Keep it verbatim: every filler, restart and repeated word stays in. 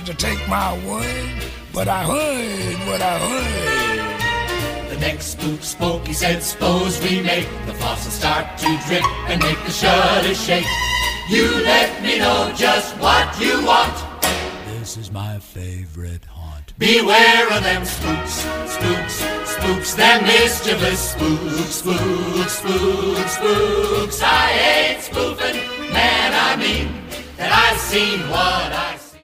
nobody to take my word, but I heard what I heard. The next spook spoke, he said, suppose we make the faucet start to drip and make the shutters shake. You let me know just what you want. This is my favorite haunt. Beware of them spooks, spooks, spooks, them mischievous spooks, spooks, spooks, spooks. I ain't spoofing, man, I mean that I've seen what I've seen.